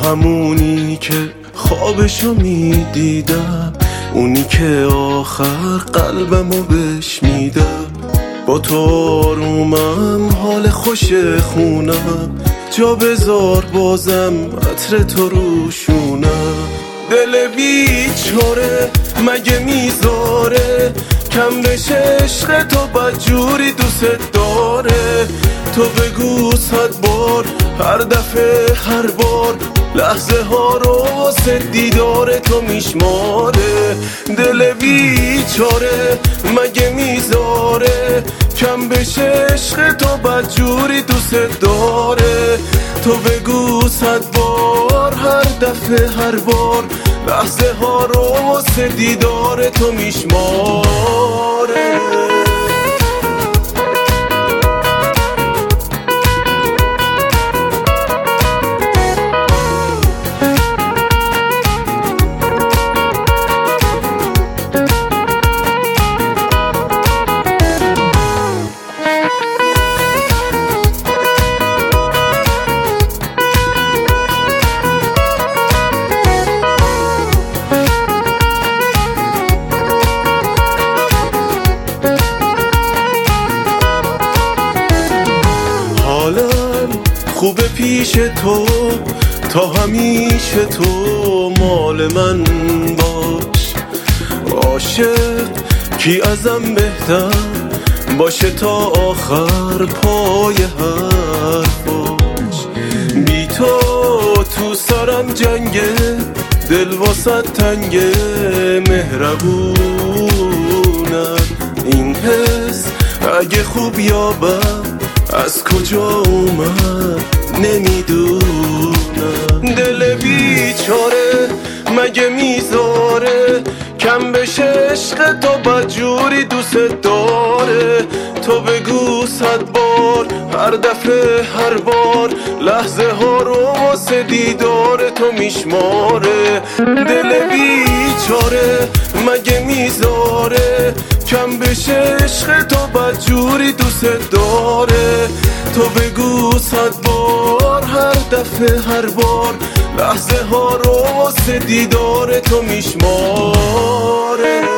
همونی که خوابشو میدیدم، اونی که آخر قلبمو بهش میدم. با تو آرومم، حال خوش خونم، جا بذار بازم عطر تو روشونم. دل بیچاره مگه میذاره کم بشه عشق تو، بدجوری دوست داره. تو بگو 100 بار، هر دفعه هر بار، لحظه ها رو واسه دیدار تو میشماره. دل بیچاره مگه میذاره کم بشه عشق تو، بدجوری دوست داره. تو بگو 100 بار، هر دفعه هر بار، لحظه ها رو واسه دیدار تو میشماره. خوبه پیش تو، تا همیشه تو مال من باش. عاشق کی ازم بهتر باشه تا آخر پای حرفاش. بی تو سرم جنگه، دل واسه تنگه، مهربونم. این حس اگه خوب یا بد از کجا اومد نمیدونم. دل بیچاره مگه میذاره کم بشه عشق تو، بدجوری دوست داره. تو بگو 100 بار، هر دفعه هر بار، لحظه ها رو واسه دیدار تو میشماره. دل بیچاره مگه میذاره کم بشه عشق تو، بدجوری دوست داره. تو بگو 100 بار، هر دفعه هر بار، لحظه ها رو واسه دیدار تو میشماره.